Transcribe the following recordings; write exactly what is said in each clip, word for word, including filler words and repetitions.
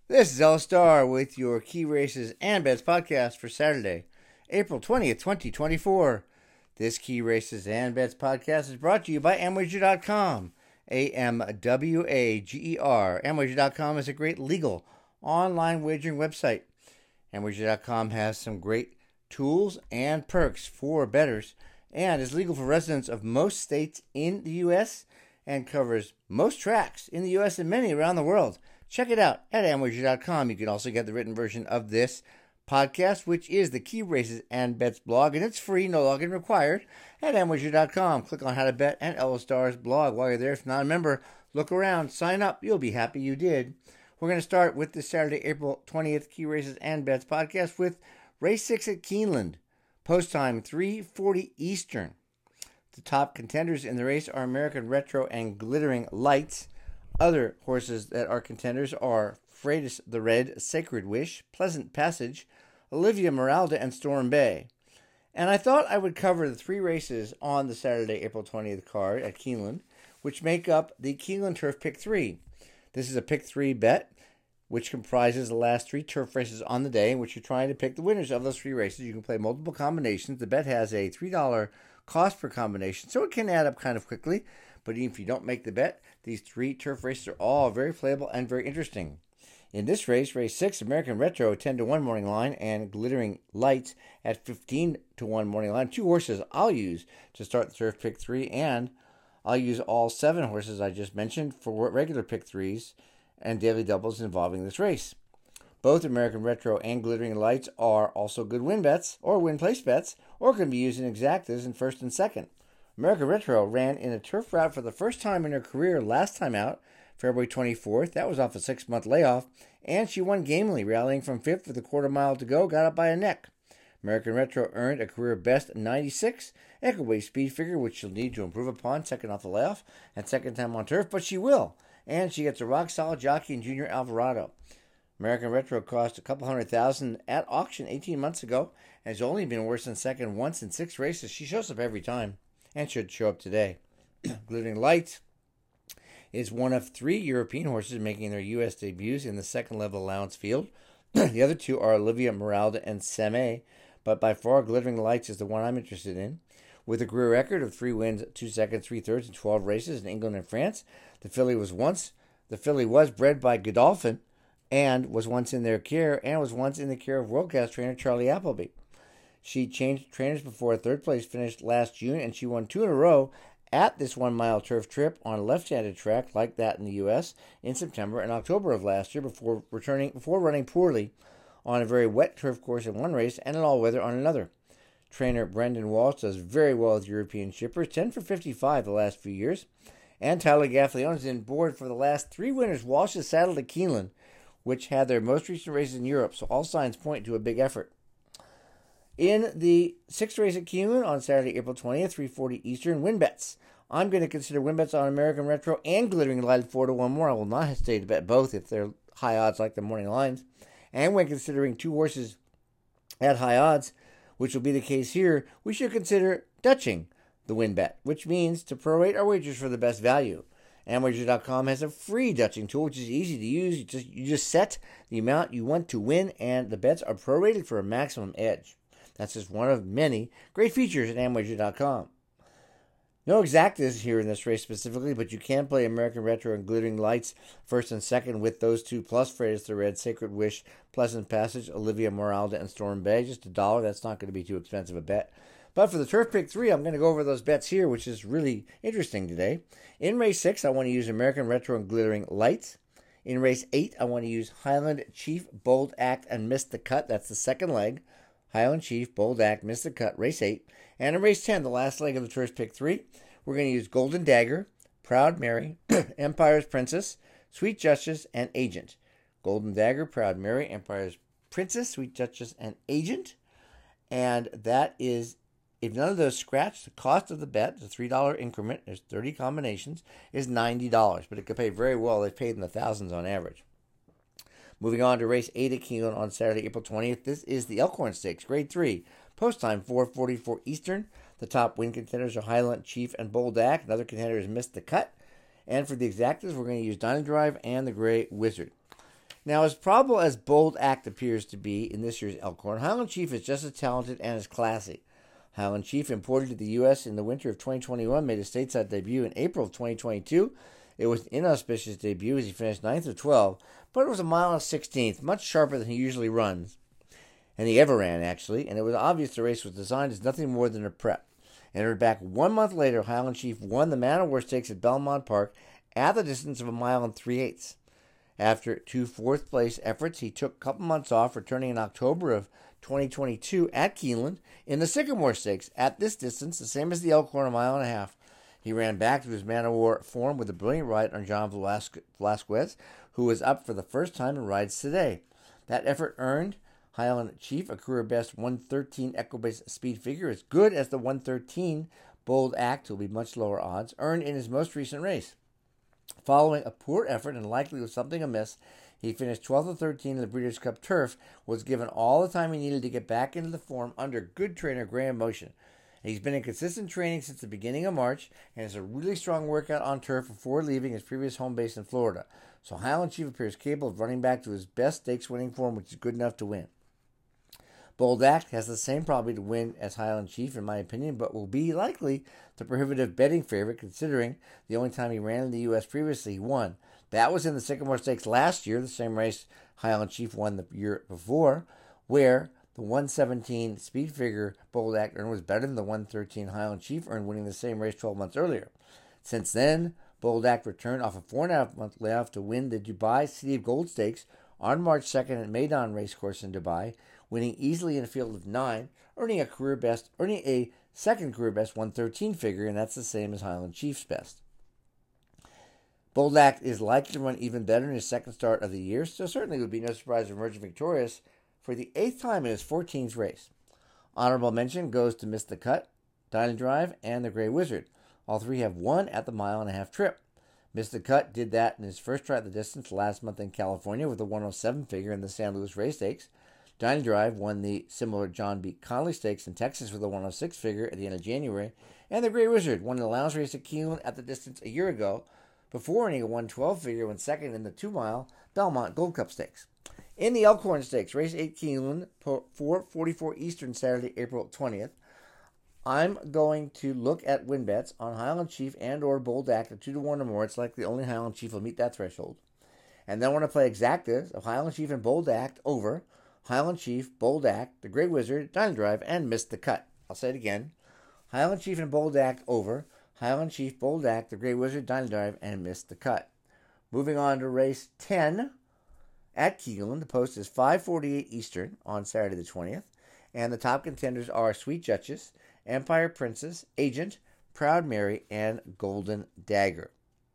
This is L Star with your Key Races and Bets podcast for Saturday, April twentieth, twenty twenty-four. This Key Races and Bets podcast is brought to you by Amwager dot com. A M W A G E R. Amwager dot com is a great legal online wagering website. Amwager dot com has some great tools and perks for bettors and is legal for residents of most states in the U S and covers most tracks in the U S and many around the world. Check it out at Amwager dot com. You can also get the written version of this podcast, which is the Key Races and Bets blog, and it's free, no login required, at Amwager dot com. Click on How to Bet and L Star's blog. While you're there, if not a member, look around, sign up. You'll be happy you did. We're going to start with this Saturday, April twentieth, Key Races and Bets podcast with Race six at Keeneland. Post time, three forty Eastern. The top contenders in the race are American Retro and Glittering Lights. Other horses that are contenders are Freitas the Red, Sacred Wish, Pleasant Passage, Olivia Meralda, and Storm Bay. And I thought I would cover the three races on the Saturday, April twentieth card at Keeneland, which make up the Keeneland Turf Pick three. This is a Pick three bet, which comprises the last three turf races on the day, in which you're trying to pick the winners of those three races. You can play multiple combinations. The bet has a three dollars cost per combination, so it can add up kind of quickly. But even if you don't make the bet, these three turf races are all very playable and very interesting. In this race, race six, American Retro, ten to one morning line, and Glittering Lights at fifteen to one morning line. Two horses I'll use to start the turf pick three, and I'll use all seven horses I just mentioned for regular pick threes and daily doubles involving this race. Both American Retro and Glittering Lights are also good win bets or win place bets, or can be used in exactas in first and second. American Retro ran in a turf route for the first time in her career last time out, February twenty-fourth. That was off a six-month layoff, and she won gamely, rallying from fifth with a quarter mile to go, got up by a neck. American Retro earned a career best ninety-six Equway speed figure, which she'll need to improve upon, second off the layoff and second time on turf, but she will. And she gets a rock-solid jockey in Junior Alvarado. American Retro cost a couple hundred thousand at auction eighteen months ago, and has only been worse than second once in six races. She shows up every time, and should show up today. Glittering Lights is one of three European horses making their U S debuts in the second-level allowance field. The other two are Olivia Meralda and Seme, but by far Glittering Lights is the one I'm interested in. With a career record of three wins, two seconds, three thirds, and twelve races in England and France, the filly was once the filly was bred by Godolphin, and was once in their care, and was once in the care of world-class trainer Charlie Appleby. She changed trainers before a third-place finish last June, and she won two in a row at this one-mile turf trip on a left-handed track like that in the U S in September and October of last year, before returning before running poorly on a very wet turf course in one race and in all-weather on another. Trainer Brendan Walsh does very well with European shippers, ten for fifty-five the last few years. And Tyler Gaffalione is in board for the last three winners Walsh has saddled at Keeneland, which had their most recent races in Europe, so all signs point to a big effort. In the sixth race at Keeneland on Saturday, April twentieth, three forty Eastern, win bets. I'm going to consider win bets on American Retro and Glittering Light at four to one more. I will not hesitate to bet both if they're high odds like the morning lines. And when considering two horses at high odds, which will be the case here, we should consider Dutching the win bet, which means to prorate our wagers for the best value. Amwager dot com has a free Dutching tool, which is easy to use. You just, you just set the amount you want to win, and the bets are prorated for a maximum edge. That's just one of many great features at Amwager dot com. No exactas here in this race specifically, but you can play American Retro and Glittering Lights first and second with those two, plus Freitas the Red, Sacred Wish, Pleasant Passage, Olivia Meralda, and Storm Bay. Just a dollar. That's not going to be too expensive a bet. But for the turf pick three, I'm going to go over those bets here, which is really interesting today. In race six, I want to use American Retro and Glittering Lights. In race eight, I want to use Highland Chief, Bold Act, and Miss the Cut. That's the second leg. Highland Chief, Bold Act, Miss the Cut, race eight. And in race ten, the last leg of the turf pick three, we're going to use Golden Dagger, Proud Mary, Empire's Princess, Sweet Justice, and Agent. Golden Dagger, Proud Mary, Empire's Princess, Sweet Justice, and Agent. And that is, if none of those scratch, the cost of the bet, the three dollars increment, there's thirty combinations, is ninety dollars. But it could pay very well. They've paid in the thousands on average. Moving on to race eight at Keeneland on Saturday, April twentieth. This is the Elkhorn Stakes, grade three. Post time, four forty-four Eastern. The top win contenders are Highland Chief and Bold Act. Another contender has Missed the Cut. And for the exactas, we're going to use Diamond Drive and the Gray Wizard. Now, as probable as Bold Act appears to be in this year's Elkhorn, Highland Chief is just as talented and as classy. Highland Chief, imported to the U S in the winter of twenty twenty-one, made a stateside debut in April of twenty twenty-two. It was an inauspicious debut as he finished ninth of twelve, but it was a mile and sixteenth, much sharper than he usually runs. And he ever ran, actually, and it was obvious the race was designed as nothing more than a prep. Entered back one month later, Highland Chief won the Man o' War Stakes at Belmont Park at the distance of a mile and three-eighths. After two fourth-place efforts, he took a couple months off, returning in October of twenty twenty-two at Keeneland in the Sycamore Stakes at this distance, the same as the Elkhorn, a mile and a half. He ran back to his Man o' War form with a brilliant ride on John Velasquez, who was up for the first time in rides today. That effort earned Highland Chief a career-best one thirteen Equibase speed figure, as good as the one thirteen Bold Act, who will be much lower odds, earned in his most recent race. Following a poor effort and likely with something amiss, he finished twelfth of thirteen in the Breeders' Cup Turf, was given all the time he needed to get back into the form under good trainer Graham Motion. He's been in consistent training since the beginning of March and has a really strong workout on turf before leaving his previous home base in Florida. So Highland Chief appears capable of running back to his best stakes winning form, which is good enough to win. Bold Act has the same probability to win as Highland Chief, in my opinion, but will be likely the prohibitive betting favorite, considering the only time he ran in the U S previously he won. That was in the Sycamore Stakes last year, the same race Highland Chief won the year before, where the one seventeen speed figure Bold Act earned was better than the one thirteen Highland Chief earned, winning the same race twelve months earlier. Since then, Bold Act returned off a four and a half month layoff to win the Dubai City of Gold Stakes on March second at Meydan Racecourse in Dubai, winning easily in a field of nine, earning a career best, earning a second career best one thirteen figure, and that's the same as Highland Chief's best. Bold Act is likely to run even better in his second start of the year, so certainly would be no surprise emerging victorious for the eighth time in his fourteenth race. Honorable mention goes to Miss the Cut, Dining Drive, and the Grey Wizard. All three have won at the mile and a half trip. Miss the Cut did that in his first try at the distance last month in California with a one oh seven figure in the San Luis Race Stakes. Dining Drive won the similar John B. Conley Stakes in Texas with a one oh six figure at the end of January, and the Grey Wizard won the Lounge Race at Keeneland at the distance a year ago, before earning a one twelve figure when second in the two-mile Belmont Gold Cup Stakes. In the Elkhorn Stakes, Race eight Keeneland, four forty-four Eastern, Saturday, April twentieth, I'm going to look at win bets on Highland Chief and or Bold Act at two to one or more. It's likely only Highland Chief will meet that threshold. And then I want to play exactas of Highland Chief and Bold Act over Highland Chief, Bold Act, the Grey Wizard, Dining Drive, and Miss the Cut. I'll say it again. Highland Chief and Bold Act over Highland Chief, Bold Act, the Grey Wizard, Dining Drive, and Miss the Cut. Moving on to race ten at Keeneland. The post is five forty-eight Eastern on Saturday the twentieth. And the top contenders are Sweet Duchess, Empire Princess, Agent, Proud Mary, and Golden Dagger.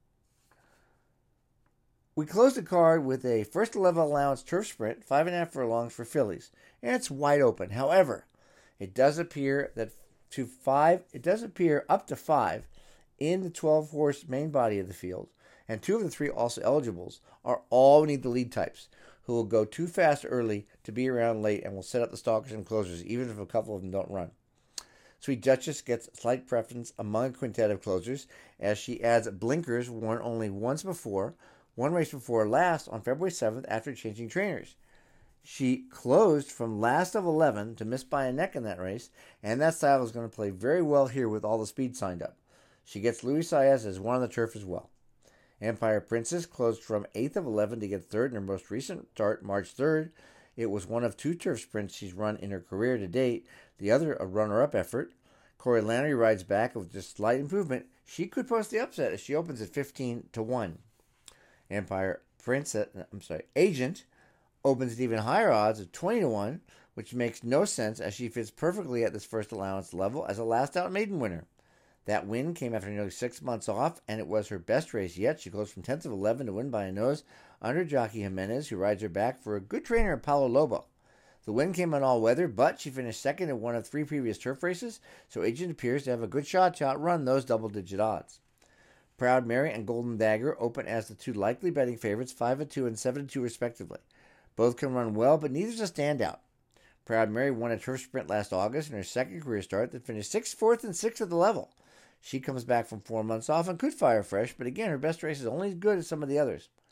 We closed the card with a first eleven allowance turf sprint, five and a half furlongs for fillies, and it's wide open. However, it does appear that to five, it does appear up to five in the twelve horse main body of the field, and two of the three also eligibles are all need the lead types, who will go too fast early to be around late and will set up the stalkers and closers, even if a couple of them don't run. Sweet Duchess gets slight preference among a quintet of closers, as she adds blinkers worn only once before, one race before last on February seventh after changing trainers. She closed from last of eleven to miss by a neck in that race, and that style is going to play very well here with all the speed signed up. She gets Luis Saez as one on the turf as well. Empire Princess closed from eighth of eleven to get third in her most recent start, March third. It was one of two turf sprints she's run in her career to date, the other a runner-up effort. Corey Lanerie rides back with just slight improvement. She could post the upset as she opens at fifteen to one. Empire Princess, I'm sorry, Agent opens at even higher odds of twenty to one, which makes no sense as she fits perfectly at this first allowance level as a last-out maiden winner. That win came after nearly six months off, and it was her best race yet. She closed from tenth of eleven to win by a nose under Jockey Jimenez, who rides her back for a good trainer, Paulo Lobo. The win came on all weather, but she finished second in one of three previous turf races, so Agent appears to have a good shot to outrun those double-digit odds. Proud Mary and Golden Dagger open as the two likely betting favorites, five to two and seven to two respectively. Both can run well, but neither's a standout. Proud Mary won a turf sprint last August in her second career start that finished sixth, fourth, and sixth at the level. She comes back from four months off and could fire fresh, but again, her best race is only as good as some of the others.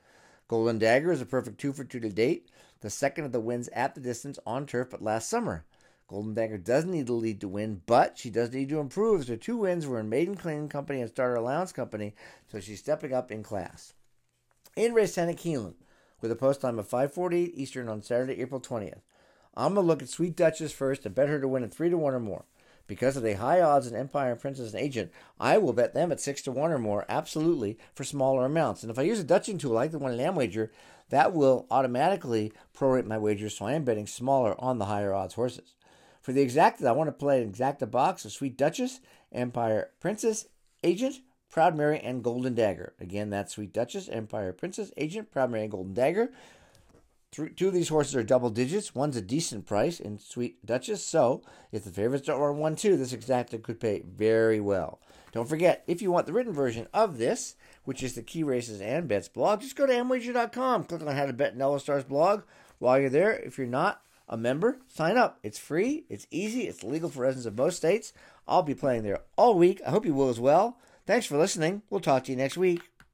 Golden Dagger is a perfect two for two to date, the second of the wins at the distance on turf but last summer. Golden Dagger doesn't need to lead to win, but she does need to improve. Her two wins were in Maiden Cleaning Company and Starter Allowance Company, so she's stepping up in class. In race ten at Keeneland, with a post time of five forty-eight Eastern on Saturday, April twentieth. I'm going to look at Sweet Duchess first and bet her to win at three to one or more. Because of the high odds in Empire, Princess, and Agent, I will bet them at six to one or more, absolutely, for smaller amounts. And if I use a Dutching tool like the one in Amwager, that will automatically prorate my wagers, so I am betting smaller on the higher odds horses. For the exacta, I want to play an exacta box of Sweet Duchess, Empire, Princess, Agent, Proud Mary, and Golden Dagger. Again, that's Sweet Duchess, Empire, Princess, Agent, Proud Mary, and Golden Dagger. Three, two of these horses are double digits. One's a decent price in Sweet Duchess, so if the favorites don't run one two, this exacta could pay very well. Don't forget, if you want the written version of this, which is the Key Races and Bets blog, just go to amwager dot com. Click on How to Bet in Ella Star's blog. While you're there, if you're not a member, sign up. It's free, it's easy, it's legal for residents of most states. I'll be playing there all week. I hope you will as well. Thanks for listening. We'll talk to you next week.